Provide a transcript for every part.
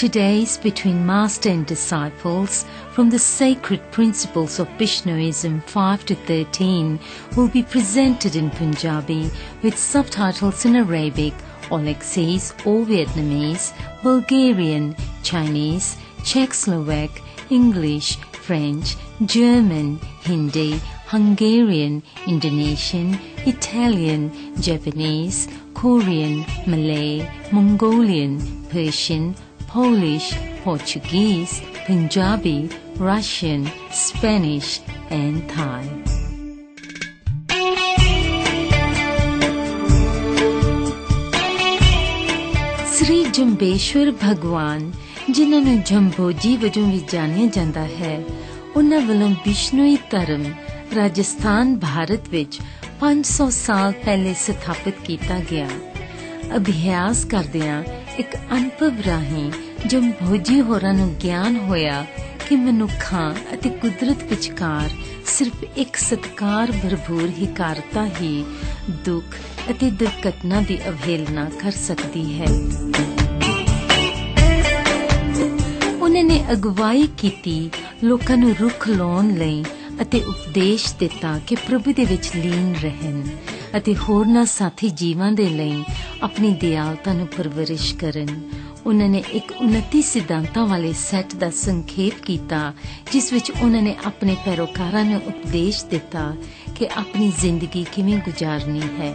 Today's Between Master and Disciples from the Sacred Principles of Bishnoism 5 to 13 will be presented in Punjabi with subtitles in Arabic, All Access, All Vietnamese, Bulgarian, Chinese, Czechoslovak, English, French, German, Hindi, Hungarian, Indonesian, Italian, Japanese, Korean, Malay, Mongolian, Persian, Polish, Portuguese, Punjabi, Russian, Spanish, and Thai. Sri Jambeshwar Bhagwan, ਜਿਨ੍ਹਾਂ ਨੂੰ ਜੰਭੋਜੀ ਵਜੋਂ ਵੀ ਜਾਣਿਆ ਜਾਂਦਾ ਹੈ, ਉਹਨਾਂ ਵੱਲੋਂ ਬਿਸ਼ਨੋਈ ਧਰਮ ਰਾਜਸਥਾਨ ਭਾਰਤ ਵਿੱਚ 500 ਸਾਲ ਪਹਿਲੇ ਸਥਾਪਿਤ ਕੀਤਾ ਗਿਆ। ਅਭਿਆਸ ਕਰਦਿਆਂ ਇੱਕ ਅਨੁਭਵ ਰਾਹੀਂ ਜੰਭੋਜੀ ਹੋਰਾਂ ਨੂੰ ਗਿਆਨ ਹੋਇਆ ਕਿ ਮਨੁੱਖਾਂ ਅਤੇ ਕੁਦਰਤ ਵਿਚਕਾਰ ਸਿਰਫ ਇੱਕ ਸਤਿਕਾਰ ਭਰਪੂਰ ਹਿਕਾਰਤਾ ਹੀ ਦੁੱਖ ਅਤੇ ਦੁਰਘਟਨਾ ਦੀ ਅਵਹੇਲਨਾ ਕਰ ਸਕਦੀ ਹੈ। ਉਹਨਾਂ ਨੇ ਅਗਵਾਈ ਕੀਤੀ, ਲੋਕਾਂ ਨੂੰ ਰੁੱਖ ਲਾਉਣ ਲਈ ਅਤੇ ਉਪਦੇਸ਼ ਦਿੱਤਾ ਕਿ ਪ੍ਰਭੂ ਦੇ ਵਿੱਚ ਲੀਨ ਰਹਿਣ ਅਤੇ ਹੋਰਨਾਂ ਸਾਥੀ ਜੀਵਾਂ ਦੇ ਲਈ ਆਪਣੀ ਦਿਆਲਤਾ ਨੂੰ ਪਰਵਰਿਸ਼ ਕਰਨ। ਉਹਨਾਂ ਨੇ ਇੱਕ 29 ਸਿਧਾਂਤਾਂ ਵਾਲੇ ਸੈੱਟ ਦਾ ਸੰਖੇਪ ਕੀਤਾ, ਜਿਸ ਵਿੱਚ ਉਹਨਾਂ ਨੇ ਆਪਣੇ ਪੈਰੋਕਾਰਾਂ ਨੂੰ ਉਪਦੇਸ਼ ਦਿੱਤਾ ਕਿ ਆਪਣੀ ਜ਼ਿੰਦਗੀ ਕਿਵੇਂ ਗੁਜ਼ਾਰਨੀ ਹੈ।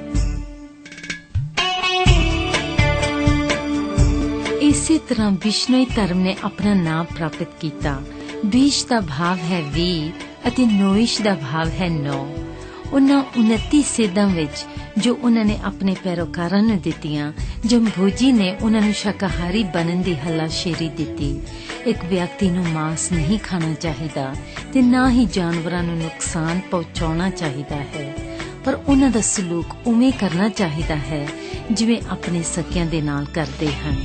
ਇਸੇ ਤਰ੍ਹਾਂ ਬਿਸ਼ਨੋਈ ਧਰਮ ਨੇ ਆਪਣਾ ਨਾਮ ਪ੍ਰਾਪਤ ਕੀਤਾ। ਬੀਸ਼ ਦਾ ਭਾਵ ਹੈ 20 ਅਤੇ ਨੋਇਸ਼ ਦਾ ਭਾਵ ਹੈ 9। ਉਹਨਾਂ 29 ਸਿੱਧਾਂ ਵਿੱਚ ਜੋ ਉਹਨਾਂ ਨੇ ਆਪਣੇ ਪੈਰੋਕਾਰਾਂ ਨੂੰ ਦਿੱਤੀਆਂ, ਜੰਭੋਜੀ ਨੇ ਉਹਨਾਂ ਨੂੰ ਸ਼ਾਕਾਹਾਰੀ ਬਣਨ ਦੀ ਹੱਲਾਸ਼ੇਰੀ ਦਿੱਤੀ। ਇੱਕ ਵਿਅਕਤੀ ਨੂੰ ਮਾਂਸ ਨਹੀਂ ਖਾਣਾ ਚਾਹੀਦਾ ਤੇ ਨਾ ਹੀ ਜਾਨਵਰਾਂ ਨੂੰ ਨੁਕਸਾਨ ਪਹੁੰਚਾਉਣਾ ਚਾਹੀਦਾ ਹੈ, ਪਰ ਉਹਨਾਂ ਦਾ ਸਲੂਕ ਉਵੇਂ ਕਰਨਾ ਚਾਹੀਦਾ ਹੈ ਜਿਵੇਂ ਆਪਣੇ ਸਕਿਆਂ ਦੇ ਨਾਲ ਕਰਦੇ ਹਨ।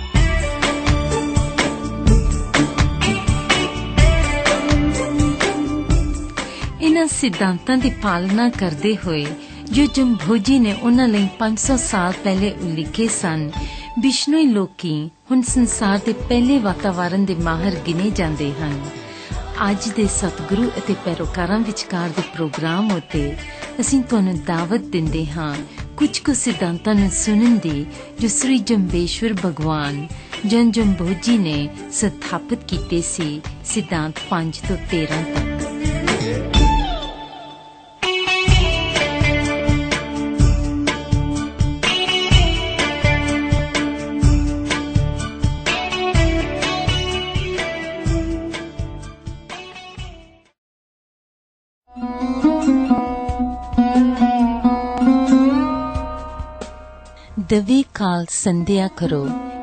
ਇਹਨਾਂ ਸਿਧਾਂਤਾਂ ਦੀ ਪਾਲਣਾ ਕਰਦੇ ਹੋਏ ਜੋ ਜੰਭੋਜੀ ਨੇ ਉਹਨਾਂ ਲਈ 500 ਸਾਲ ਪਹਿਲੇ ਉਲੀਕੇ ਸਨ, ਬਿਸ਼ਨੋਈ ਲੋਕੀ ਹੁਣ ਸੰਸਾਰ ਦੇ ਪਹਿਲੇ ਵਾਤਾਵਰਣ ਦੇ ਮਾਹਰ ਗਿਣੇ ਜਾਂਦੇ ਹਨ। ਅੱਜ ਦੇ ਸਤਿਗੁਰੂ ਅਤੇ ਪੈਰੋਕਾਰਾਂ ਵਿਚਕਾਰ ਦੇ ਪ੍ਰੋਗਰਾਮ ਉੱਤੇ ਅਸੀਂ ਤੁਹਾਨੂੰ ਦਾਵਤ ਦਿੰਦੇ ਹਾਂ ਕੁਝ ਕੁ ਸਿਧਾਂਤਾਂ ਨੂੰ ਸੁਣਨ ਦੀ ਜੋ ਸ੍ਰੀ ਜੰਬੇਸ਼ਵਰ ਭਗਵਾਨ ਜਨ ਜੰਭੋਜੀ ਨੇ ਸਥਾਪਿਤ ਕੀਤੇ ਸੀ। ਸਿਧਾਂਤ 5 ਤੋਂ 13 ਤੱਕ। ਦਵੇ ਕਾਲ ਸੰਧਿਆ ਕਰੋ।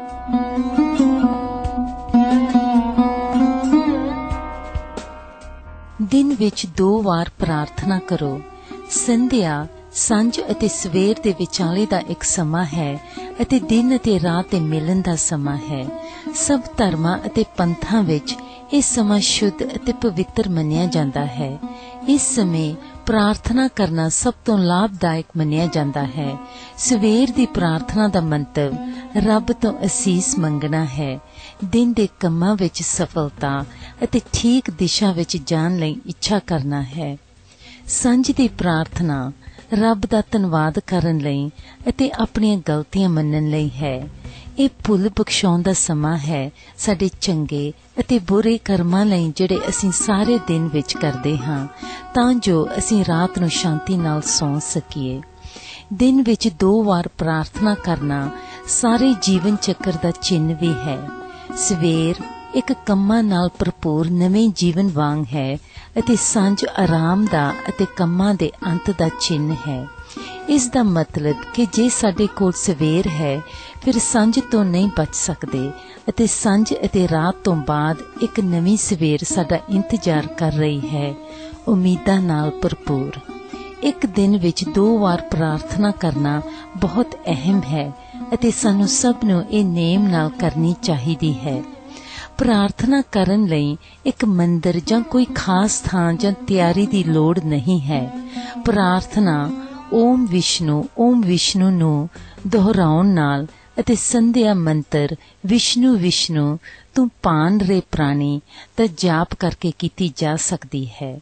ਦਿਨ ਵਿੱਚ 2 ਵਾਰ ਪ੍ਰਾਰਥਨਾ ਕਰੋ। ਸੰਧਿਆ ਸਾਂਝ ਅਤੇ ਸਵੇਰ ਦੇ ਵਿਚਾਲੇ ਦਾ ਇੱਕ ਸਮਾਂ ਹੈ ਅਤੇ ਦਿਨ ਅਤੇ ਰਾਤ ਦੇ ਮਿਲਣ ਦਾ ਸਮਾਂ ਹੈ। ਸਭ ਧਰਮਾਂ ਅਤੇ ਪੰਥਾਂ ਵਿੱਚ ਇਹ ਸਮਾਂ ਸ਼ੁੱਧ ਅਤੇ ਪਵਿੱਤਰ ਮੰਨਿਆ ਜਾਂਦਾ ਹੈ। ਇਸ ਸਮੇਂ ਪ੍ਰਾਰਥਨਾ ਕਰਨਾ ਸਭ ਤੋਂ ਲਾਭਦਾਇਕ ਮੰਨਿਆ ਜਾਂਦਾ ਹੈ। ਸਵੇਰ ਦੀ ਪ੍ਰਾਰਥਨਾ ਦਾ ਮੰਤਵ ਰੱਬ ਤੋਂ ਅਸੀਸ ਮੰਗਣਾ ਹੈ, ਦਿਨ ਦੇ ਕੰਮਾਂ ਵਿੱਚ ਸਫਲਤਾ ਅਤੇ ਠੀਕ ਦਿਸ਼ਾ ਵਿੱਚ ਜਾਣ ਲਈ ਇੱਛਾ ਕਰਨਾ ਹੈ। ਸਾਂਝ ਦੀ ਪ੍ਰਾਰਥਨਾ ਰੱਬ ਦਾ ਧੰਨਵਾਦ ਕਰਨ ਲਈ ਅਤੇ ਆਪਣੀਆਂ ਗਲਤੀਆਂ ਮੰਨਣ ਲਈ ਹੈ। ਇਹ ਭੁੱਲ ਬਖਸ਼ਾਉਣ ਦਾ ਸਮਾਂ ਹੈ ਸਾਡੇ ਚੰਗੇ ਅਤੇ ਬੁਰੇ ਕਰਮਾਂ ਲਈ ਜਿਹੜੇ ਅਸੀਂ ਸਾਰੇ ਦਿਨ ਵਿੱਚ ਕਰਦੇ ਹਾਂ, ਤਾਂ ਜੋ ਅਸੀਂ ਰਾਤ ਨੂੰ ਸ਼ਾਂਤੀ ਨਾਲ ਸੌਂ ਸਕੀਏ। ਦਿਨ ਵਿੱਚ 2 ਵਾਰ ਪ੍ਰਾਰਥਨਾ ਕਰਨਾ ਸਾਰੇ ਜੀਵਨ ਚੱਕਰ ਦਾ ਚਿੰਨ੍ਹ ਵੀ ਹੈ। ਸਵੇਰ ਇੱਕ ਕੰਮਾਂ ਨਾਲ ਭਰਪੂਰ ਨਵੇਂ ਜੀਵਨ ਵਾਂਗ ਹੈ ਅਤੇ ਸਾਂਝ ਆਰਾਮ ਦਾ ਅਤੇ ਕੰਮਾਂ ਦੇ ਅੰਤ ਦਾ ਚਿੰਨ੍ਹ ਹੈ। ਇਸ ਦਾ ਮਤਲਬ ਕਿ ਜੇ ਸਾਡੇ ਕੋਲ ਸਵੇਰ ਹੈ, ਫਿਰ ਸਾਂਝ ਤੋਂ ਨਹੀਂ ਬਚ ਸਕਦੇ ਅਤੇ ਸਾਂਝ ਅਤੇ ਰਾਤ ਤੋਂ ਬਾਅਦ ਇੱਕ ਨਵੀਂ ਸਵੇਰ ਸਾਡਾ ਇੰਤਜ਼ਾਰ ਕਰ ਰਹੀ ਹੈ, ਉਮੀਦਾਂ ਨਾਲ ਭਰਪੂਰ। ਇੱਕ ਦਿਨ ਵਿੱਚ 2 ਵਾਰ ਪ੍ਰਾਰਥਨਾ ਕਰਨਾ ਬਹੁਤ ਅਹਿਮ ਹੈ ਅਤੇ ਸਾਨੂੰ ਸਭ ਨੂੰ ਇਹ ਨੇਮ ਨਾਲ ਕਰਨੀ ਚਾਹੀਦੀ ਹੈ। ਪ੍ਰਾਰਥਨਾ ਕਰਨ ਲਈ ਇੱਕ ਮੰਦਰ ਜਾਂ ਕੋਈ ਖਾਸ ਥਾਂ ਜਾਂ ਤਿਆਰੀ ਦੀ ਲੋੜ ਨਹੀਂ ਹੈ। ਪ੍ਰਾਰਥਨਾ ਓਮ ਵਿਸ਼ਨੂੰ ਨੂੰ ਦੁਹਰਾਉਣ ਨਾਲ ਅਤੇ ਸੰਧਿਆ ਮੰਤਰ ਵਿਸ਼ਨੂੰ ਵਿਸ਼ਨੂੰ ਤੂੰ ਪਾਨ ਰੇ ਪ੍ਰਾਣੀ ਦਾ ਜਾਪ ਕਰਕੇ ਕੀਤੀ ਜਾ ਸਕਦੀ ਹੈ।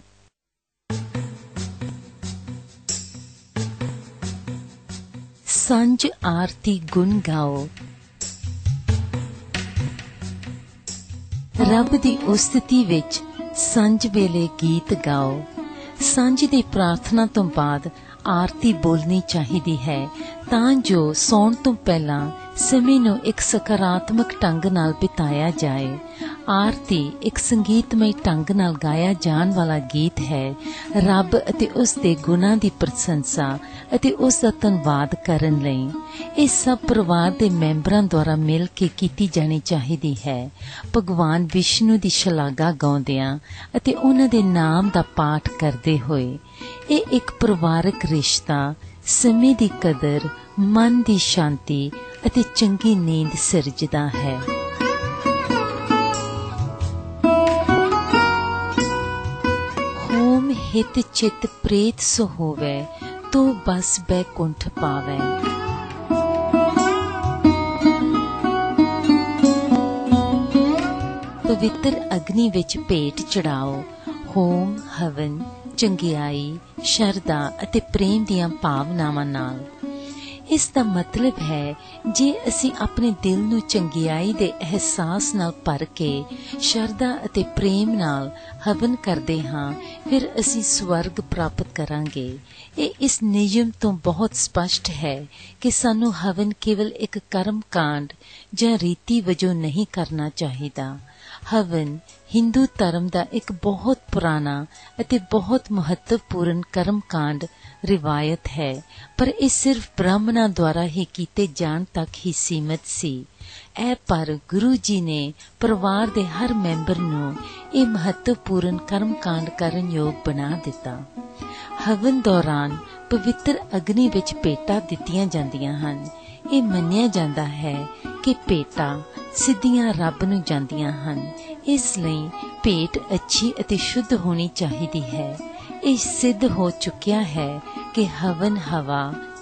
ਸੰਜ ਆਰਤੀ ਗੁਣ ਗਾਓ। ਰੱਬ ਦੀ ਉਸਤਤੀ ਵਿੱਚ ਸੰਜ ਵੇਲੇ ਗੀਤ ਗਾਓ। ਸੰਜ ਦੀ ਪ੍ਰਾਰਥਨਾ ਤੋਂ ਬਾਅਦ ਆਰਤੀ ਬੋਲਣੀ ਚਾਹੀਦੀ ਹੈ ਤਾਂ ਜੋ ਸੌਣ ਤੋਂ ਪਹਿਲਾਂ ਸਮੇਂ ਨੂੰ ਇੱਕ ਸਕਾਰਾਤਮਕ ਢੰਗ ਨਾਲ ਬਿਤਾਇਆ ਜਾਏ। ਆਰਤੀ ਇੱਕ ਸੰਗੀਤਮਈ ਢੰਗ ਨਾਲ ਗਾਇਆ ਜਾਣ ਵਾਲਾ ਗੀਤ ਹੈ, ਰੱਬ ਅਤੇ ਉਸ ਦੇ ਗੁਣਾਂ ਦੀ ਪ੍ਰਸ਼ੰਸਾ ਅਤੇ ਉਸ ਦਾ ਧੰਨਵਾਦ ਕਰਨ ਲਈ। ਇਹ ਸਭ ਪਰਿਵਾਰ ਦੇ ਮੈਂਬਰਾਂ ਦੁਆਰਾ ਮਿਲ ਕੇ ਕੀਤੀ ਜਾਣੀ ਚਾਹੀਦੀ ਹੈ, ਭਗਵਾਨ ਵਿਸ਼ਨੂੰ ਦੀ ਸ਼ਲਾਘਾ ਗਾਉਂਦਿਆਂ ਅਤੇ ਉਹਨਾਂ ਦੇ ਨਾਮ ਦਾ ਪਾਠ ਕਰਦੇ ਹੋਏ। ਇਹ ਇੱਕ ਪਰਿਵਾਰਕ ਰਿਸ਼ਤਾ, ਸਮੇਂ ਦੀ ਕਦਰ, ਮਨ ਦੀ ਸ਼ਾਂਤੀ ਅਤੇ ਚੰਗੀ ਨੀਂਦ ਸਿਰਜਦਾ ਹੈ। ਹੋਮ ਹਿਤ ਚਿਤ ਪ੍ਰੇਤ ਸੋ ਹੋਵੇ, ਤੋ ਬਸ ਬੈਕੁੰਠ ਪਾਵੇ। ਪਵਿੱਤਰ ਅਗਨੀ ਵਿੱਚ ਭੇਟ ਚੜਾਓ। ਹੋਮ ਹਵਨ ਚੰਗਿਆਈ, ਸ਼ਰਧਾ ਅਤੇ ਪ੍ਰੇਮ ਦੀਆਂ ਭਾਵਨਾਵਾਂ ਨਾਲ। ਇਸ ਦਾ ਮਤਲਬ ਹੈ ਜੇ ਅਸੀਂ ਆਪਣੇ ਦਿਲ ਨੂੰ ਚੰਗਿਆਈ ਦੇ ਅਹਿਸਾਸ ਨਾਲ ਭਰ ਕੇ ਸ਼ਰਧਾ ਅਤੇ ਪ੍ਰੇਮ ਨਾਲ ਹਵਨ ਕਰਦੇ ਹਾਂ, ਫਿਰ ਅਸੀਂ ਸਵਰਗ ਪ੍ਰਾਪਤ ਕਰਾਂਗੇ। ਇਹ ਇਸ ਨਿਯਮ ਤੋਂ ਬਹੁਤ ਸਪਸ਼ਟ ਹੈ ਕਿ ਸਾਨੂੰ ਹਵਨ ਕੇਵਲ ਇੱਕ ਕਰਮ ਕਾਂਡ ਜਾਂ ਰੀਤੀ ਵਜੋਂ ਨਹੀਂ ਕਰਨਾ ਚਾਹੀਦਾ। ਹਵਨ ਹਿੰਦੂ ਧਰਮ ਦਾ ਇੱਕ ਬਹੁਤ ਪੁਰਾਣਾ ਅਤੇ ਬਹੁਤ ਮਹੱਤਵਪੂਰਨ ਕਰਮ ਕਾਂਡ ਰਿਵਾਇਤ ਹੈ, ਪਰ ਇਹ ਸਿਰਫ ਬ੍ਰਾਹਮਣਾਂ ਦੁਆਰਾ ਹੀ ਕੀਤੇ ਜਾਣ ਤੱਕ ਹੀ ਸੀਮਿਤ ਸੀ। ਇਹ ਪਰ ਗੁਰੂ ਜੀ ਨੇ ਪਰਿਵਾਰ ਦੇ ਹਰ ਮੈਂਬਰ ਨੂੰ ਇਹ ਮਹੱਤਵਪੂਰਨ ਕਰਮ ਕਾਂਡ ਕਰਨ ਯੋਗ ਬਣਾ ਦਿੱਤਾ। ਹਵਨ ਦੌਰਾਨ ਪਵਿੱਤਰ ਅਗਨੀ ਵਿੱਚ ਭੇਟਾਂ ਦਿੱਤੀਆਂ ਜਾਂਦੀਆਂ ਹਨ। ਇਹ ਮੰਨਿਆ ਜਾਂਦਾ ਹੈ ਕਿ ਭੇਟਾਂ ਸਿੱਧੀਆਂ ਰੱਬ ਨੂੰ ਜਾਂਦੀਆਂ ਹਨ, ਇਸ ਲਈ ਭੇਟ ਅੱਛੀ ਅਤੇ ਸ਼ੁੱਧ ਹੋਣੀ ਚਾਹੀਦੀ ਹੈ। ਇਹ ਸਿੱਧ ਹੋ ਚੁੱਕਿਆ ਹੈ ਕਿ ਹਵਨ ਹਵਾ,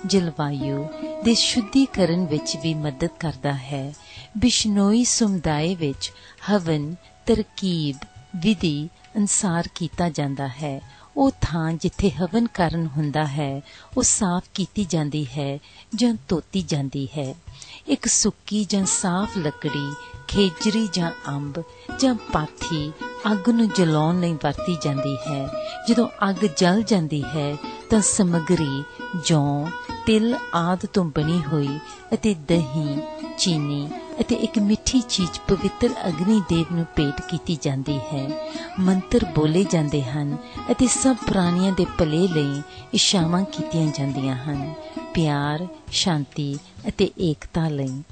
ਜਲਵਾਯੂ ਦੇ ਸ਼ੁੱਧੀਕਰਨ ਵਿੱਚ ਵੀ ਮਦਦ ਕਰਦਾ ਹੈ। ਬਿਸ਼ਨੋਈ ਸਮੁਦਾਇ ਵਿੱਚ ਹਵਨ ਤਰਕੀਬ ਵਿਧੀ ਅਨੁਸਾਰ ਕੀਤਾ ਜਾਂਦਾ ਹੈ। ਉਹ ਥਾਂ ਜਿੱਥੇ ਹਵਨ ਕਰਨ ਹੁੰਦਾ ਹੈ ਉਹ ਸਾਫ਼ ਕੀਤੀ ਜਾਂਦੀ ਹੈ ਜਾਂ ਧੋਤੀ ਜਾਂਦੀ ਹੈ। ਇੱਕ ਸੁੱਕੀ ਜਾਂ ਸਾਫ਼ ਲੱਕੜੀ, ਖੇਜਰੀ ਜਾਂ ਅੰਬ ਜਾਂ ਪਾਥੀ ਅੱਗ ਨੂੰ ਜਲਾਉਣ ਲਈ ਵਰਤੀ ਜਾਂਦੀ ਹੈ। ਜਦੋਂ ਅੱਗ ਜਲ ਜਾਂਦੀ ਹੈ ਤਾਂ ਸਮੱਗਰੀ ਜੌਂ, ਤਿਲ ਆਦਿ ਤੋਂ ਬਣੀ ਹੋਈ ਅਤੇ ਦਹੀਂ, ਚੀਨੀ ਅਤੇ ਇੱਕ ਮਿੱਠੀ ਚੀਜ਼ ਪਵਿੱਤਰ ਅਗਨੀ ਦੇਵ ਨੂੰ ਭੇਟ ਕੀਤੀ ਜਾਂਦੀ ਹੈ। ਮੰਤਰ ਬੋਲੇ ਜਾਂਦੇ ਹਨ ਅਤੇ ਸਭ ਪ੍ਰਾਣੀਆਂ ਦੇ ਭਲੇ ਲਈ ਇਛਾਵਾਂ ਕੀਤੀਆਂ ਜਾਂਦੀਆਂ ਹਨ, ਪਿਆਰ, ਸ਼ਾਂਤੀ ਅਤੇ ਏਕਤਾ ਲਈ।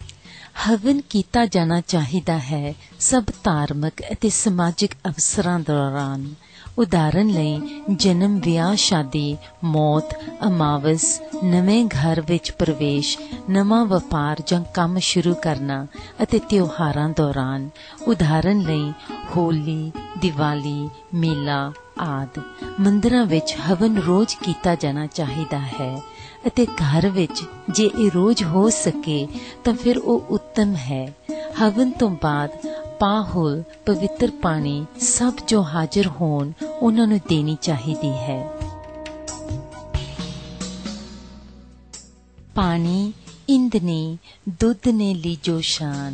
ਹਵਨ ਕੀਤਾ ਜਾਣਾ ਚਾਹੀਦਾ ਹੈ ਸਭ ਧਾਰਮਿਕ ਅਤੇ ਸਮਾਜਿਕ ਅਵਸਰਾਂ ਦੌਰਾਨ। ਉਦਾਹਰਨ ਲਈ ਜਨਮ, ਵਿਆਹ ਸ਼ਾਦੀ, ਮੌਤ, ਅਮਾਵਸ, ਨਵੇਂ ਘਰ ਵਿੱਚ ਪ੍ਰਵੇਸ਼, ਨਵਾਂ ਵਪਾਰ ਜਾਂ ਕੰਮ ਸ਼ੁਰੂ ਕਰਨਾ ਅਤੇ ਤਿਉਹਾਰਾਂ ਦੌਰਾਨ। ਉਦਾਹਰਨ ਲਈ ਹੋਲੀ, ਦੀਵਾਲੀ, ਮੇਲਾ ਆਦਿ। ਮੰਦਿਰਾਂ ਵਿੱਚ ਹਵਨ ਰੋਜ਼ ਕੀਤਾ ਜਾਣਾ ਚਾਹੀਦਾ ਹੈ ਅਤੇ ਘਰ ਵਿੱਚ ਜੇ ਇਹ ਰੋਜ਼ ਹੋ ਸਕੇ ਤਾਂ ਫਿਰ ਉਹ ਉੱਤਮ ਹੈ। ਹਵਨ ਤੋਂ ਬਾਅਦ ਪਾਹੁਲ ਪਵਿੱਤਰ ਪਾਣੀ ਸਭ ਜੋ ਹਾਜ਼ਰ ਹੋਣ ਉਹਨਾਂ ਨੂੰ ਦੇਣੀ ਚਾਹੀਦੀ ਹੈ। ਪਾਣੀ ਇੰਦਨੀ ਦੁੱਧ ਨੇ ਲੀਜੋ ਸ਼ਾਨ।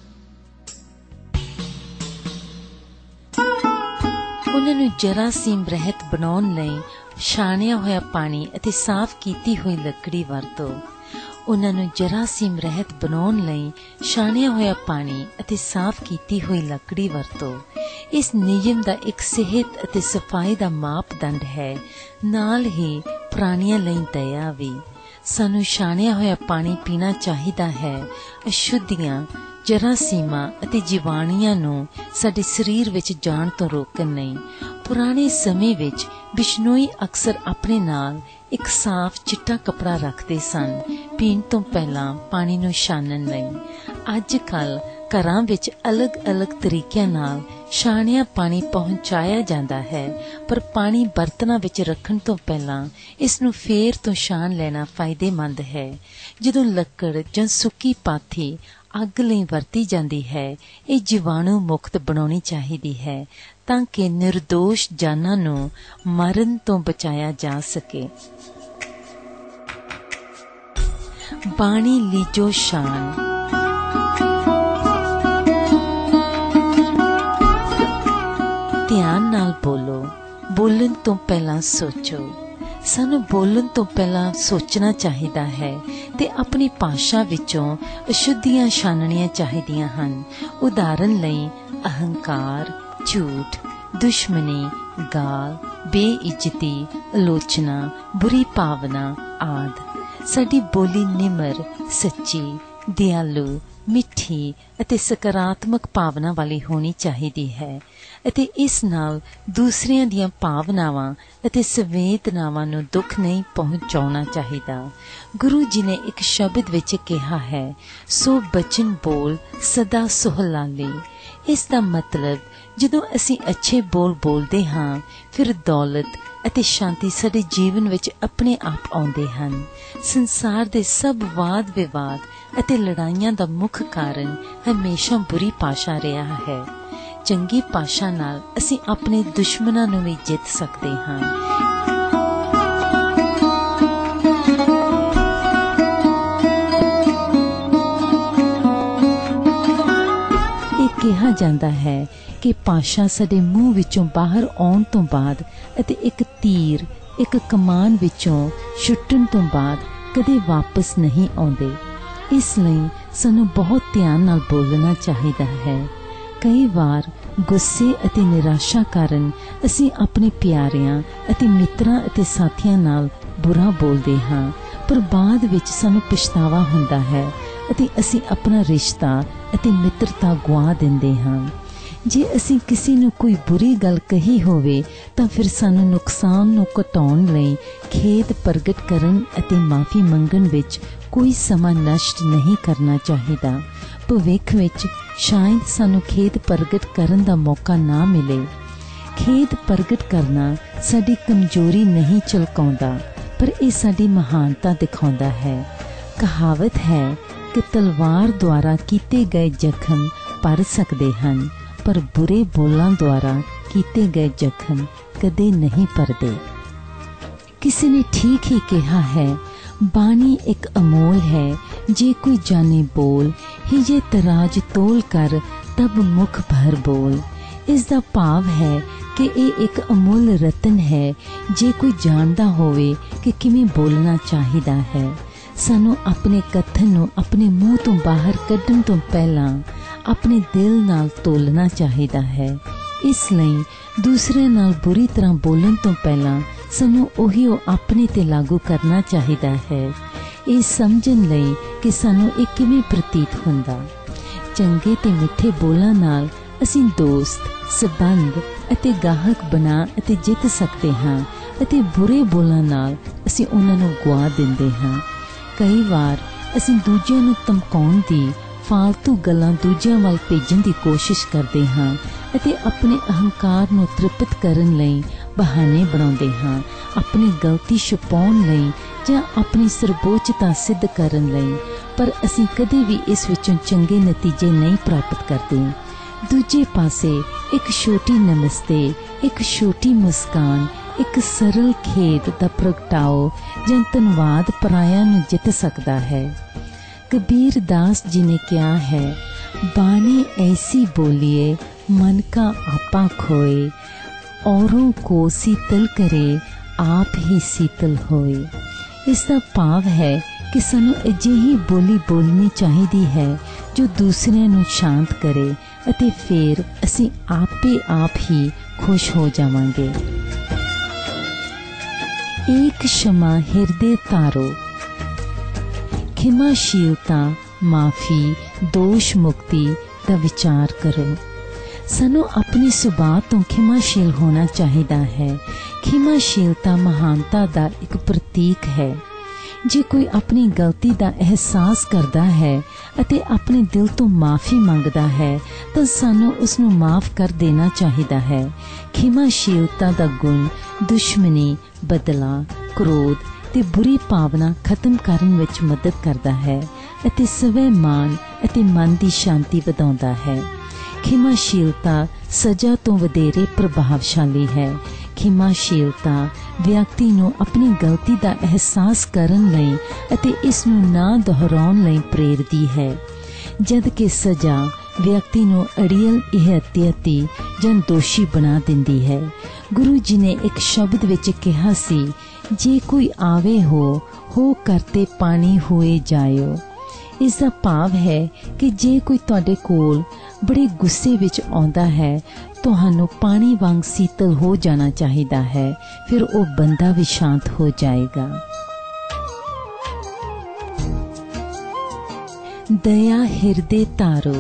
ਉਹਨਾਂ ਨੂੰ ਜਰਾਸੀਮ ਰਹਿਤ ਬਣਾਉਣ ਲਈ ਛਾਣਿਆ ਹੋਇਆ ਪਾਣੀ ਅਤੇ ਸਾਫ਼ ਕੀਤੀ ਹੋਈ ਲੱਕੜੀ ਵਰਤੋ। ਉਹਨਾਂ ਨੂੰ ਜਰਾਸੀਮ ਰਹਿਤ ਬਣਾਉਣ ਲਈ ਛਾਣਿਆ ਹੋਇਆ ਪਾਣੀ ਅਤੇ ਸਾਫ਼ ਕੀਤੀ ਹੋਈ ਲੱਕੜੀ ਵਰਤੋ। ਇਸ ਨਿਯਮ ਦਾ ਇੱਕ ਸਿਹਤ ਅਤੇ ਸਫਾਈ ਦਾ ਮਾਪਦੰਡ ਹੈ, ਨਾਲ ਹੀ ਪ੍ਰਾਣੀਆਂ ਲਈ ਦਇਆ ਵੀ। ਸਾਨੂੰ ਛਾਣਿਆ ਹੋਇਆ ਪਾਣੀ ਪੀਣਾ ਚਾਹੀਦਾ ਹੈ। ਅਸ਼ੁੱਧੀਆਂ, ਜਰਾਸੀਮਾਂ ਅਤੇ ਜੀਵਾਣੂਆਂ ਨੂੰ ਸਾਡੇ ਸਰੀਰ ਵਿੱਚ ਜਾਣ ਤੋਂ ਰੋਕਣ ਲਈ। ਪੁਰਾਣੇ ਸਮੇਂ ਵਿੱਚ ਬਿਸ਼ਨੋਈ ਅਕਸਰ ਆਪਣੇ ਨਾਲ ਇੱਕ ਸਾਫ਼ ਚਿੱਟਾ ਕੱਪੜਾ ਰੱਖਦੇ ਸਨ ਪੀਣ ਤੋਂ ਪਹਿਲਾਂ ਪਾਣੀ ਨੂੰ ਛਾਨਣ ਲਈ। ਅੱਜ ਕੱਲ੍ਹ ਘਰਾਂ ਵਿੱਚ ਅਲੱਗ-ਅਲੱਗ ਤਰੀਕਿਆਂ ਨਾਲ ਛਾਣਿਆ ਪਾਣੀ ਪਹੁੰਚਾਇਆ ਜਾਂਦਾ ਹੈ, ਪਰ ਪਾਣੀ ਬਰਤਨਾਂ ਵਿੱਚ ਰੱਖਣ ਤੋਂ ਪਹਿਲਾਂ ਇਸ ਨੂੰ ਫੇਰ ਤੋਂ ਛਾਣ ਲੈਣਾ ਫਾਇਦੇਮੰਦ ਹੈ। ਜਦੋਂ ਲੱਕੜ ਜਾਂ ਸੁੱਕੀ ਪਾਥੀ ਅੱਗ ਲਈ ਵਰਤੀ ਜਾਂਦੀ ਹੈ, ਇਹ ਜੀਵਾਣੂ ਮੁਕਤ ਬਣਾਉਣੀ ਚਾਹੀਦੀ ਹੈ ਤਾਂ ਕਿ ਨਿਰਦੋਸ਼ ਜਾਨਾਂ ਨੂੰ ਮਰਨ ਤੋਂ ਬਚਾਇਆ ਜਾ ਸਕੇ। ਬਾਣੀ ਲੀਜੋ ਸ਼ਾਨ। ਧਿਆਨ ਨਾਲ ਬੋਲੋ, ਬੋਲਣ ਤੋਂ ਪਹਿਲਾਂ ਸੋਚੋ। ਸਾਨੂੰ ਬੋਲਣ ਤੋਂ ਪਹਿਲਾਂ ਸੋਚਣਾ ਚਾਹੀਦਾ ਹੈ ਤੇ ਆਪਣੀ ਭਾਸ਼ਾ ਵਿੱਚੋਂ ਅਸ਼ੁੱਧੀਆਂ ਛਾਨਣੀਆਂ ਚਾਹੀਦੀਆਂ ਹਨ। ਉਦਾਹਰਨ ਲਈ ਅਹੰਕਾਰ, ਝੂਠ, ਦੁਸ਼ਮਣੀ, ਗਾਲ, ਬੇਇੱਜ਼ਤੀ, ਆਲੋਚਨਾ, ਬੁਰੀ ਭਾਵਨਾ ਆਦਿ। ਸਾਡੀ ਬੋਲੀ ਨਿਮਰ, ਸੱਚੀ, ਦਿਆਲੂ, ਮਿੱਠੀ ਅਤੇ ਸਕਾਰਾਤਮਕ ਭਾਵਨਾ ਵਾਲੀ ਹੋਣੀ ਚਾਹੀਦੀ ਹੈ ਅਤੇ ਇਸ ਨਾਲ ਦੂਸਰਿਆਂ ਦੀਆਂ ਭਾਵਨਾਵਾਂ ਅਤੇ ਸੰਵੇਦਨਾਵਾਂ ਨੂੰ ਦੁੱਖ ਨਹੀਂ ਪਹੁੰਚਾਉਣਾ ਚਾਹੀਦਾ। ਗੁਰੂ ਜੀ ਨੇ ਇੱਕ ਸ਼ਬਦ ਵਿੱਚ ਕਿਹਾ ਹੈ, ਸੋ ਬਚਨ ਬੋਲ ਸਦਾ ਸੁਹਲਾਲੇ। ਇਸ ਦਾ ਮਤਲਬ ਜਦੋਂ ਅਸੀਂ ਅੱਛੇ ਬੋਲ ਬੋਲਦੇ ਹਾਂ, ਫਿਰ ਦੌਲਤ ਅਤੇ ਸ਼ਾਂਤੀ ਸਾਡੇ ਜੀਵਨ ਵਿੱਚ ਆਪਣੇ ਆਪ ਆਉਂਦੇ ਹਨ। ਸੰਸਾਰ ਦੇ ਸਭ ਵਾਦ ਵਿਵਾਦ ਅਤੇ ਲੜਾਈਆਂ ਦਾ ਮੁੱਖ ਕਾਰਨ ਹਮੇਸ਼ਾ ਬੁਰੀ ਭਾਸ਼ਾ ਰਿਹਾ ਹੈ। ਚੰਗੀ ਭਾਸ਼ਾ ਨਾਲ ਅਸੀਂ ਆਪਣੇ ਦੁਸ਼ਮਣਾਂ ਨੂੰ ਵੀ ਜਿੱਤ ਸਕਦੇ ਹਾਂ। ਇਹ ਕਿਹਾ ਜਾਂਦਾ ਹੈ ਕਿ ਭਾਸ਼ਾ ਸਾਡੇ ਮੂੰਹ ਵਿੱਚੋਂ ਬਾਹਰ ਆਉਣ ਤੋਂ ਬਾਅਦ ਅਤੇ ਇੱਕ ਤੀਰ ਇੱਕ ਕਮਾਨ ਵਿੱਚੋਂ ਛੁੱਟਣ ਤੋਂ ਬਾਅਦ ਕਦੇ ਵਾਪਸ ਨਹੀਂ ਆਉਂਦੇ। ਇਸ ਲਈ ਸਾਨੂੰ ਬਹੁਤ ਧਿਆਨ ਨਾਲ ਬੋਲਣਾ ਚਾਹੀਦਾ ਹੈ। ਕਈ ਵਾਰ ਗੁੱਸੇ ਅਤੇ ਨਿਰਾਸ਼ਾ ਕਾਰਨ ਅਸੀਂ ਆਪਣੇ ਪਿਆਰਿਆਂ ਅਤੇ ਮਿੱਤਰਾਂ ਅਤੇ ਸਾਥੀਆਂ ਨਾਲ ਬੁਰਾ ਬੋਲਦੇ ਹਾਂ, ਪਰ ਬਾਅਦ ਵਿੱਚ ਸਾਨੂੰ ਪਛਤਾਵਾ ਹੁੰਦਾ ਹੈ ਅਤੇ ਅਸੀਂ ਆਪਣਾ ਰਿਸ਼ਤਾ ਅਤੇ ਮਿੱਤਰਤਾ ਗੁਆ ਦਿੰਦੇ ਹਾਂ। ਜੇ ਅਸੀਂ ਕਿਸੇ ਨੂੰ ਕੋਈ ਬੁਰੀ ਗੱਲ ਕਹੀ ਹੋਵੇ ਤਾਂ ਫਿਰ ਸਾਨੂੰ ਨੁਕਸਾਨ ਨੂੰ ਘਟਾਉਣ ਲਈ ਖੇਦ ਪ੍ਰਗਟ ਕਰਨ ਅਤੇ ਮਾਫੀ ਮੰਗਣ ਵਿੱਚ ਕੋਈ ਸਮਾਂ ਨਸ਼ਟ ਨਹੀਂ ਕਰਨਾ ਚਾਹੀਦਾ। ਭਵਿੱਖ ਵਿੱਚ ਸ਼ਾਇਦ ਸਾਨੂੰ ਖੇਦ ਪ੍ਰਗਟ ਕਰਨ ਦਾ ਮੌਕਾ ਨਾ ਮਿਲੇ। ਖੇਦ ਪ੍ਰਗਟ ਕਰਨਾ ਸਾਡੀ ਕਮਜ਼ੋਰੀ ਨਹੀਂ ਝਲਕਾਉਂਦਾ, ਪਰ ਇਹ ਸਾਡੀ ਮਹਾਨਤਾ ਦਿਖਾਉਂਦਾ ਹੈ। ਕਹਾਵਤ ਹੈ ਕਿ ਤਲਵਾਰ ਦੁਆਰਾ ਕੀਤੇ ਗਏ ਜ਼ਖਮ ਭਰ ਸਕਦੇ ਹਨ, ਪਰ ਬੁਰੇ ਬੋਲਾਂ ਦੁਆਰਾ ਕੀਤੇ ਗਏ ਜ਼ਖਮ ਕਦੇ ਨਹੀਂ ਭਰਦੇ। ਕਿਸੇ ਨੇ ਠੀਕ ਹੀ ਕਿਹਾ ਹੈ, ਬਾਣੀ ਇੱਕ ਅਮੋਲ ਹੈ, ਜੇ ਕੋਈ ਜਾਣੇ ਬੋਲ ਹਿਜੇ ਤਰਾਜ ਤੋਲ ਕਰ ਤਬ ਮੁਖ ਭਰ ਬੋਲ। ਇਸ ਦਾ ਭਾਵ ਹੈ ਕਿ ਇਹ ਇੱਕ ਅਮੁੱਲ ਰਤਨ ਹੈ, ਜੇ ਕੋਈ ਜਾਣਦਾ ਹੋਵੇ ਕਿ ਕਿਵੇਂ ਬੋਲਣਾ ਚਾਹੀਦਾ ਹੈ। ਸਾਨੂੰ ਆਪਣੇ ਕਥਨ ਨੂੰ ਆਪਣੇ ਮੂੰਹ ਤੋਂ ਬਾਹਰ ਕੱਢਣ ਤੋਂ ਪਹਿਲਾਂ ਆਪਣੇ ਦਿਲ ਨਾਲ ਤੋਲਣਾ ਚਾਹੀਦਾ ਹੈ। ਇਸ ਲਈ ਦੂਸਰੇ ਨਾਲ ਬੁਰੀ ਤਰ੍ਹਾਂ ਬੋਲਣ ਤੋਂ ਪਹਿਲਾਂ ਸਾਨੂੰ ਉਹੀ ਆਪਣੇ ਤੇ ਲਾਗੂ ਕਰਨਾ ਚਾਹੀਦਾ ਹੈ, ਇਹ ਸਮਝਣ ਲਈ ਕਿ ਸਾਨੂੰ ਇਹ ਕਿਵੇਂ ਪ੍ਰਤੀਤ ਹੁੰਦਾ। ਚੰਗੇ ਤੇ ਮਿੱਠੇ ਬੋਲਾਂ ਨਾਲ ਅਸੀਂ ਦੋਸਤ, ਸਬੰਧ ਅਤੇ ਗਾਹਕ ਬਣਾ ਅਤੇ ਜਿੱਤ ਸਕਦੇ ਹਾਂ ਅਤੇ ਬੁਰੇ ਬੋਲਾਂ ਨਾਲ ਅਸੀਂ ਉਹਨਾਂ ਨੂੰ ਗੁਆ ਦਿੰਦੇ ਹਾਂ। ਕਈ ਵਾਰ ਅਸੀਂ ਦੂਜਿਆਂ ਨੂੰ ਧਮਕਾਉਣ ਦੀ ਫਾਲਤੂ ਗੱਲਾਂ ਦੂਜਿਆਂ ਵੱਲ ਭੇਜਣ ਦੀ ਕੋਸ਼ਿਸ਼ ਕਰਦੇ ਹਾਂ ਅਤੇ ਆਪਣੇ ਅਹੰਕਾਰ ਨੂੰ ਤ੍ਰਿਪਤ ਕਰਨ ਲਈ ਬਹਾਨੇ ਬਣਾਉਂਦੇ ਹਾਂ, ਆਪਣੀ ਗਲਤੀ ਛੁਪਾਉਣ ਲਈ ਜਾਂ ਆਪਣੀ ਸਰਬੋਚਤਾ ਸਿੱਧ ਕਰਨ ਲਈ, ਪਰ ਅਸੀਂ ਕਦੇ ਵੀ ਇਸ ਵਿੱਚੋਂ ਚੰਗੇ ਨਤੀਜੇ ਨਹੀਂ ਪ੍ਰਾਪਤ ਕਰਦੇ। ਦੂਜੇ ਪਾਸੇ ਇੱਕ ਛੋਟੀ ਨਮਸਤੇ, ਇੱਕ ਛੋਟੀ ਮੁਸਕਾਨ, ਇੱਕ ਸਰਲ ਖੇਦ ਦਾ ਪ੍ਰਗਟਾਓ ਜਾਂ ਧੰਨਵਾਦ ਪਰਾਇਆਂ ਨੂੰ ਜਿੱਤ ਸਕਦਾ ਹੈ। कबीर दास जी ने क्या है, बानी ऐसी बोलिए मन का आपा खोए, औरों को शीतल करे आप ही शीतल होए। इसका भाव है कि सानू अजिही बोली बोलनी चाहिदी है जो दूसरे नू शांत करे अते फिर असी आपे आप ही खुश हो जावांगे। एक क्षमा हृदय तारो, ਖਿਮਾਸ਼ੀਲਤਾ, ਮਾਫੀ, ਦੋਸ਼ ਮੁਕਤੀ ਦਾ ਵਿਚਾਰ ਕਰੋ। ਸਾਨੂੰ ਆਪਣੀ ਸੁਭਾਅ ਤੋਂ ਖਿਮਾਸ਼ੀਲ ਹੋਣਾ ਚਾਹੀਦਾ ਹੈ। ਖਿਮਾਸ਼ੀਲਤਾ ਮਹਾਨਤਾ ਦਾ ਇੱਕ ਪ੍ਰਤੀਕ ਹੈ। ਜੇ ਕੋਈ ਆਪਣੀ ਗਲਤੀ ਦਾ ਅਹਿਸਾਸ ਕਰਦਾ ਹੈ ਅਤੇ ਆਪਣੇ ਦਿਲ ਤੋਂ ਮਾਫੀ ਮੰਗਦਾ ਹੈ ਤਾਂ ਸਾਨੂੰ ਉਸ ਨੂੰ ਮਾਫ ਕਰ ਦੇਣਾ ਚਾਹੀਦਾ ਹੈ। ਖਿਮਾਸ਼ੀਲਤਾ ਦਾ ਗੁਣ ਦੁਸ਼ਮਣੀ, ਬਦਲਾ, ਕ੍ਰੋਧ ਤੇ ਬੁਰੀ ਭਾਵਨਾ ਖਤਮ ਕਰਨ ਵਿੱਚ ਮਦਦ ਕਰਦਾ ਹੈ ਅਤੇ ਸਵੈ-ਮਾਨ ਅਤੇ ਮਨ ਦੀ ਸ਼ਾਂਤੀ ਵਧਾਉਂਦਾ ਹੈ। ਖਿਮਾਸ਼ੀਲਤਾ ਸਜ਼ਾ ਤੋਂ ਵਧੇਰੇ ਪ੍ਰਭਾਵਸ਼ਾਲੀ ਹੈ। ਖਿਮਾਸ਼ੀਲਤਾ ਵਿਅਕਤੀ ਨੂੰ ਆਪਣੀ ਗਲਤੀ ਦਾ ਅਹਿਸਾਸ ਕਰਨ ਲਈ ਅਤੇ ਇਸ ਨੂੰ ਨਾ ਦੁਹਰਾਉਣ ਲਈ ਪ੍ਰੇਰਦੀ ਹੈ, ਜਦ ਕਿ ਸਜ਼ਾ ਵਿਅਕਤੀ ਨੂੰ ਅੜੀਅਲ ਇਹਤਿਆਤੀ ਜਾਂ ਦੋਸ਼ੀ ਬਣਾ ਦਿੰਦੀ ਹੈ। ਗੁਰੂ ਜੀ ਨੇ ਇੱਕ ਸ਼ਬਦ ਵਿੱਚ ਕਿਹਾ ਸੀ, ਜੇ ਕੋਈ ਆਵੇ ਹੋ ਕਰਤੇ ਪਾਣੀ ਹੋਏ ਜਾਇਓ। ਇਸ ਦਾ ਭਾਵ ਹੈ ਕਿ ਜੇ ਕੋਈ ਤੁਹਾਡੇ ਕੋਲ ਬੜੇ ਗੁੱਸੇ ਵਿੱਚ ਆਉਂਦਾ ਹੈ, ਤੁਹਾਨੂੰ ਪਾਣੀ ਵਾਂਗ ਸੀਤਲ ਹੋ ਜਾਣਾ ਚਾਹੀਦਾ ਹੈ, ਫਿਰ ਉਹ ਬੰਦਾ ਵੀ ਸ਼ਾਂਤ ਹੋ ਜਾਏਗਾ। ਦਇਆ ਹਿਰਦੇ ਧਾਰੋ।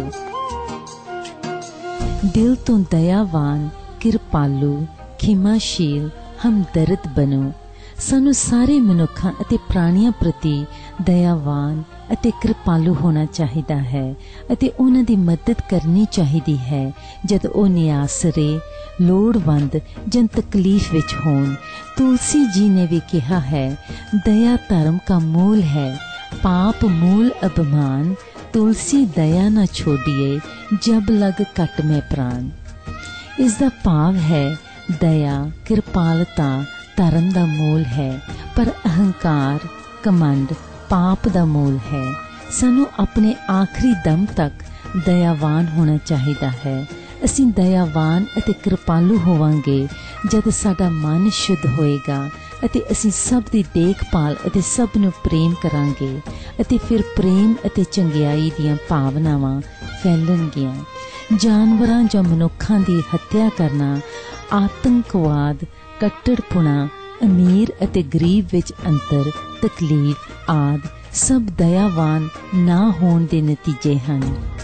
ਦਿਲ ਤੋਂ ਦਇਆਵਾਨ, ਕਿਰਪਾਲੂ, ਖਿਮਾਸ਼ੀਲ, ਹਮਦਰਦ ਬਣੋ। ਸਾਨੂੰ ਸਾਰੇ ਮਨੁੱਖਾਂ ਅਤੇ ਪ੍ਰਾਣੀਆਂ ਪ੍ਰਤੀ ਦਇਆਵਾਨ ਅਤੇ ਕਿਰਪਾਲੂ ਹੋਣਾ ਚਾਹੀਦਾ ਹੈ ਅਤੇ ਉਹਨਾਂ ਦੀ ਮਦਦ ਕਰਨੀ ਚਾਹੀਦੀ ਹੈ ਜਦ ਉਹ ਨਿਆਸਰੇ, ਲੋੜਵੰਦ ਜਾਂ ਤਕਲੀਫ ਵਿੱਚ ਹੋਣ। ਤੁਲਸੀ ਜੀ ਨੇ ਵੀ ਕਿਹਾ ਹੈ, ਦਇਆ ਧਰਮ ਕਾ ਮੂਲ ਹੈ, ਪਾਪ ਮੂਲ ਅਭਿਮਾਨ, ਤੁਲਸੀ ਦਇਆ ਨਾ ਛੋੜੀਏ, ਜਬ ਲਗ ਕੱਟ ਮੈਂ ਪ੍ਰਾਣ। ਇਸ ਦਾ ਭਾਵ ਹੈ ਦਇਆ, ਕਿਰਪਾਲਤਾ ਧਰਮ ਦਾ ਮੂਲ ਹੈ, ਪਰ ਅਹੰਕਾਰ, ਕਮੰਡ ਪਾਪ ਦਾ ਮੂਲ ਹੈ। ਸਾਨੂੰ ਆਪਣੇ ਆਖਰੀ ਦਮ ਤੱਕ ਦਇਆਵਾਨ ਹੋਣਾ ਚਾਹੀਦਾ ਹੈ। ਅਸੀਂ ਦਇਆਵਾਨ ਅਤੇ ਕਿਰਪਾਲੂ ਹੋਵਾਂਗੇ ਜਦ ਸਾਡਾ ਮਨ ਸ਼ੁੱਧ ਹੋਏਗਾ ਅਤੇ ਅਸੀਂ ਸਭ ਦੀ ਦੇਖਭਾਲ ਅਤੇ ਸਭ ਨੂੰ ਪ੍ਰੇਮ ਕਰਾਂਗੇ ਅਤੇ ਫਿਰ ਪ੍ਰੇਮ ਅਤੇ ਚੰਗਿਆਈ ਦੀਆਂ ਭਾਵਨਾਵਾਂ ਫੈਲਣਗੀਆਂ। ਜਾਨਵਰਾਂ ਜਾਂ ਮਨੁੱਖਾਂ ਦੀ ਹੱਤਿਆ ਕਰਨਾ, ਆਤੰਕਵਾਦ, ਕੱਟੜਪੁਣਾ, ਅਮੀਰ ਅਤੇ ਗਰੀਬ ਵਿੱਚ ਅੰਤਰ, ਤਕਲੀਫ ਆਦਿ ਸਭ ਦਇਆਵਾਨ ਨਾ ਹੋਣ ਦੇ ਨਤੀਜੇ ਹਨ।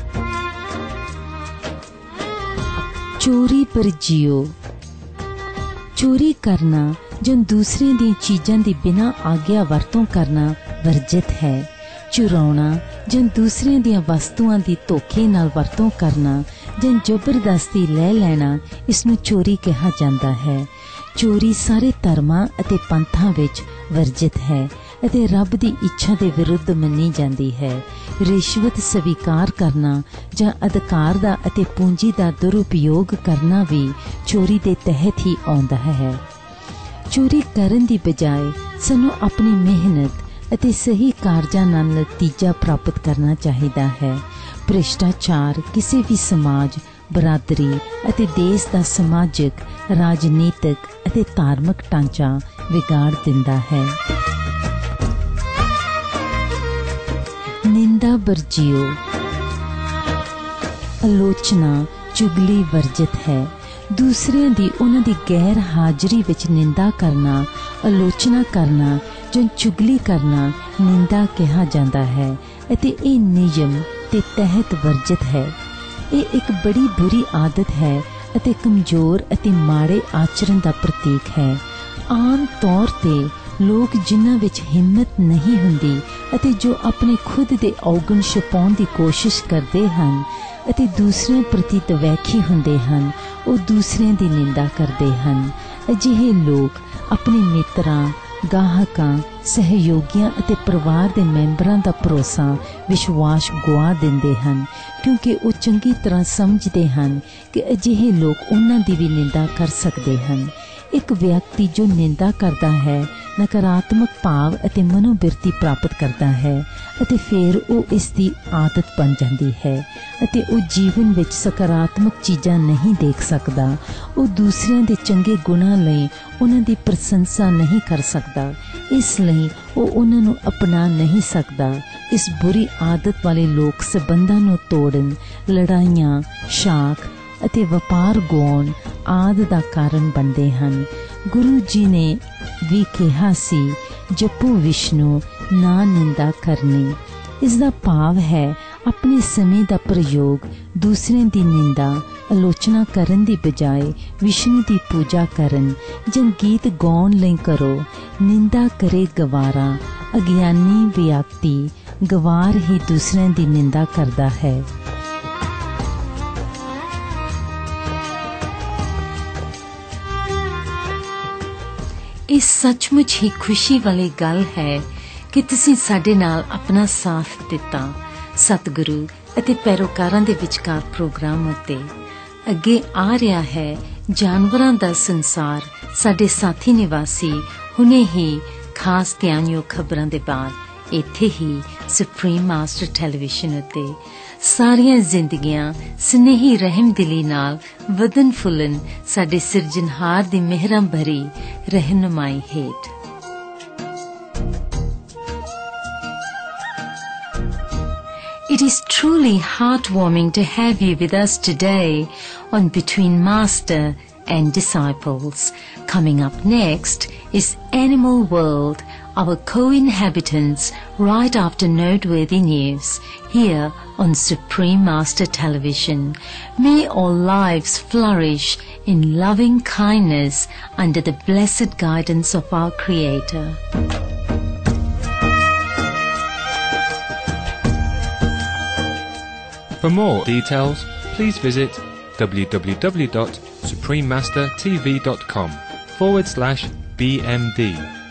ਚੋਰੀ ਪਰ ਜੀਓ। ਚੋਰੀ ਕਰਨਾ ਜਾਂ ਦੂਸਰੇ ਦੀਆਂ ਚੀਜ਼ਾਂ ਦੀ ਬਿਨਾਂ ਆਗਿਆ ਵਰਤੋਂ ਕਰਨਾ ਵਰਜਿਤ ਹੈ। ਚੁਰਾਉਣਾ ਜਾਂ ਦੂਸਰਿਆਂ ਦੀਆਂ ਵਸਤੂਆਂ ਦੀ ਧੋਖੇ ਨਾਲ ਵਰਤੋਂ ਕਰਨਾ ਜਾਂ ਜ਼ਬਰਦਸਤੀ ਲੈ ਲੈਣਾ, ਇਸ ਨੂੰ ਚੋਰੀ ਕਿਹਾ ਜਾਂਦਾ ਹੈ। ਚੋਰੀ ਸਾਰੇ ਧਰਮਾਂ ਅਤੇ ਪੰਥਾਂ ਵਿੱਚ ਵਰਜਿਤ ਹੈ ਅਤੇ ਰੱਬ ਦੀ ਇੱਛਾ ਦੇ ਵਿਰੁੱਧ ਮੰਨੀ ਜਾਂਦੀ ਹੈ। ਰਿਸ਼ਵਤ ਸਵੀਕਾਰ ਕਰਨਾ ਜਾਂ ਅਧਿਕਾਰ ਦਾ ਅਤੇ ਪੂੰਜੀ ਦਾ ਦੁਰਉਪਯੋਗ ਕਰਨਾ ਵੀ ਚੋਰੀ ਦੇ ਤਹਿਤ ਹੀ ਆਉਂਦਾ ਹੈ। ਚੋਰੀ ਕਰਨ ਦੀ ਬਜਾਏ ਸਾਨੂੰ ਆਪਣੀ ਮਿਹਨਤ ਅਤੇ ਸਹੀ ਕਾਰਜਾਂ ਨਾਲ ਨਤੀਜਾ ਪ੍ਰਾਪਤ ਕਰਨਾ ਚਾਹੀਦਾ ਹੈ। ਭ੍ਰਿਸ਼ਟਾਚਾਰ ਕਿਸੇ ਵੀ ਸਮਾਜ, ਬਰਾਦਰੀ ਅਤੇ ਦੇਸ਼ ਦਾ ਸਮਾਜਿਕ, ਰਾਜਨੀਤਿਕ ਅਤੇ ਧਾਰਮਿਕ ਢਾਂਚਾ ਵਿਗਾੜ ਦਿੰਦਾ ਹੈ। ਨਿੰਦਾ ਵਰਜਿਓ। ਆਲੋਚਨਾ, ਚੁਗਲੀ ਵਰਜਿਤ ਹੈ। ਦੂਸਰਿਆਂ ਦੀ ਉਹਨਾਂ ਦੀ ਗੈਰ ਹਾਜ਼ਰੀ ਵਿੱਚ ਨਿੰਦਾ ਕਰਨਾ, ਆਲੋਚਨਾ ਕਰਨਾ ਜਾਂ ਚੁਗਲੀ ਕਰਨਾ ਨਿੰਦਾ ਕਿਹਾ ਜਾਂਦਾ ਹੈ ਅਤੇ ਇਹ ਨਿਯਮ ਦੇ ਤਹਿਤ ਵਰਜਿਤ ਹੈ। ਇਹ ਇੱਕ ਬੜੀ ਬੁਰੀ ਆਦਤ ਹੈ ਅਤੇ ਕਮਜ਼ੋਰ ਅਤੇ ਮਾੜੇ ਆਚਰਣ ਦਾ ਪ੍ਰਤੀਕ ਹੈ। ਆਮ ਤੌਰ ਤੇ ਲੋਕ ਜਿਨ੍ਹਾਂ ਵਿੱਚ ਹਿੰਮਤ ਨਹੀਂ ਹੁੰਦੀ ਅਤੇ ਜੋ ਆਪਣੇ ਖੁਦ ਦੇ ਔਗਣ ਛੁਪਾਉਣ ਦੀ ਕੋਸ਼ਿਸ਼ ਕਰਦੇ ਹਨ ਅਤੇ ਦੂਸਰਿਆਂ ਪ੍ਰਤੀ ਤਵੈਖੀ ਹੁੰਦੇ ਹਨ, ਉਹ ਦੂਸਰਿਆਂ ਦੀ ਨਿੰਦਾ ਕਰਦੇ ਹਨ। ਅਜਿਹੇ ਲੋਕ ਆਪਣੇ ਮਿੱਤਰਾਂ, ਗਾਹਕਾਂ, ਸਹਿਯੋਗੀਆਂ ਅਤੇ ਪਰਿਵਾਰ ਦੇ ਮੈਂਬਰਾਂ ਦਾ ਭਰੋਸਾ, ਵਿਸ਼ਵਾਸ ਗੁਆ ਦਿੰਦੇ ਹਨ ਕਿਉਂਕਿ ਉਹ ਚੰਗੀ ਤਰ੍ਹਾਂ ਸਮਝਦੇ ਹਨ ਕਿ ਅਜਿਹੇ ਲੋਕ ਉਹਨਾਂ ਦੀ ਵੀ ਨਿੰਦਾ ਕਰ ਸਕਦੇ ਹਨ। ਇੱਕ ਵਿਅਕਤੀ ਜੋ ਨਿੰਦਾ ਕਰਦਾ ਹੈ ਨਕਾਰਾਤਮਕ ਭਾਵ ਅਤੇ ਮਨੋਬਿਰਤੀ ਪ੍ਰਾਪਤ ਕਰਦਾ ਹੈ ਅਤੇ ਫਿਰ ਉਹ ਇਸ ਦੀ ਆਦਤ ਬਣ ਜਾਂਦੀ ਹੈ ਅਤੇ ਉਹ ਜੀਵਨ ਵਿੱਚ ਸਕਾਰਾਤਮਕ ਚੀਜ਼ਾਂ ਨਹੀਂ ਦੇਖ ਸਕਦਾ। ਉਹ ਦੂਸਰਿਆਂ ਦੇ ਚੰਗੇ ਗੁਣਾਂ ਲਈ ਉਹਨਾਂ ਦੀ ਪ੍ਰਸ਼ੰਸਾ ਨਹੀਂ ਕਰ ਸਕਦਾ, ਇਸ ਲਈ ਉਹ ਉਹਨਾਂ ਨੂੰ ਅਪਣਾ ਨਹੀਂ ਸਕਦਾ। ਇਸ ਬੁਰੀ ਆਦਤ ਵਾਲੇ ਲੋਕ ਸੰਬੰਧਾਂ ਨੂੰ ਤੋੜਨ, ਲੜਾਈਆਂ, ਸ਼ਾਖ ਅਤੇ ਵਪਾਰ ਗੁਆਉਣ ਆਦਿ ਦਾ ਕਾਰਨ ਬਣਦੇ ਹਨ। ਗੁਰੂ ਜੀ ਨੇ ਵੀ ਕਿਹਾ ਸੀ, ਜਪੋ ਵਿਸ਼ਨੂੰ ਨਾ ਨਿੰਦਾ ਕਰਨੀ। ਇਸ ਦਾ ਭਾਵ ਹੈ ਆਪਣੇ ਸਮੇਂ ਦਾ ਪ੍ਰਯੋਗ ਦੂਸਰਿਆਂ ਦੀ ਨਿੰਦਾ ਆਲੋਚਨਾ ਕਰਨ ਦੀ ਬਜਾਏ ਵਿਸ਼ਨੂੰ ਦੀ ਪੂਜਾ ਕਰਨ ਜਾਂ ਗੀਤ ਗਾਉਣ ਲਈ ਕਰੋ। ਨਿੰਦਾ ਕਰੇ ਗਵਾਰਾ, ਅਗਿਆਨੀ ਵਿਅਕਤੀ ਗਵਾਰ ਹੀ ਦੂਸਰਿਆਂ ਦੀ ਨਿੰਦਾ ਕਰਦਾ ਹੈ। ਇਹ ਸੱਚਮੁੱਚ ਹੀ ਖੁਸ਼ੀ ਵਾਲੀ ਗੱਲ ਹੈ ਕਿ ਤੁਸੀਂ ਸਾਡੇ ਨਾਲ ਆਪਣਾ ਸਾਥ ਦਿੱਤਾ। ਸਤਿਗੁਰੂ ਅਤੇ ਪੈਰੋਕਾਰਾਂ ਦੇ ਵਿਚਕਾਰ ਪ੍ਰੋਗਰਾਮ ਉੱਤੇ ਅੱਗੇ ਆ ਰਿਹਾ ਹੈ ਜਾਨਵਰਾਂ ਦਾ ਸੰਸਾਰ। ਸਾਡੇ ਸਾਥੀ ਨਿਵਾਸੀ ਹੁਣੇ ਹੀ ਖਾਸ ਧਿਆਨਯੋਗ ਖਬਰਾਂ ਦੇ ਬਾਅਦ ਇੱਥੇ ਹੀ ਸੁਪਰੀਮ ਮਾਸਟਰ ਟੈਲੀਵਿਜ਼ਨ ਉੱਤੇ ਸਾਰੀਆਂ ਜ਼ਿੰਦਗੀਆਂ ਸਨੇਹੀ ਰਹਿਮਦਿਲੀ ਨਾਲ ਵਧਨ ਫੁੱਲਣ ਸਾਡੇ ਸਿਰਜਣਹਾਰ ਦੀ ਮਿਹਰਾਂ ਭਰੀ ਰਹਿਨੁਮਾਈ ਹੇਠ। It is truly heartwarming to have you with us today on Between Master and Disciples. Coming up next is Animal World, our co-inhabitants, right after noteworthy news, here on Supreme Master Television. May all lives flourish in loving kindness under the blessed guidance of our Creator. For more details, please visit www.suprememastertv.com/BMD.